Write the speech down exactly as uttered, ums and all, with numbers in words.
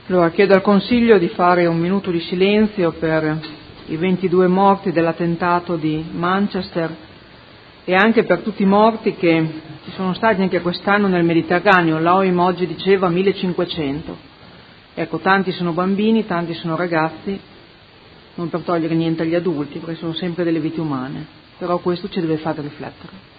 Allora chiedo al Consiglio di fare un minuto di silenzio per i ventidue morti dell'attentato di Manchester e anche per tutti i morti che ci sono stati anche quest'anno nel Mediterraneo. L'O I M oggi diceva millecinquecento. Ecco, tanti sono bambini, tanti sono ragazzi, non per togliere niente agli adulti, perché sono sempre delle vite umane, però questo ci deve fare riflettere.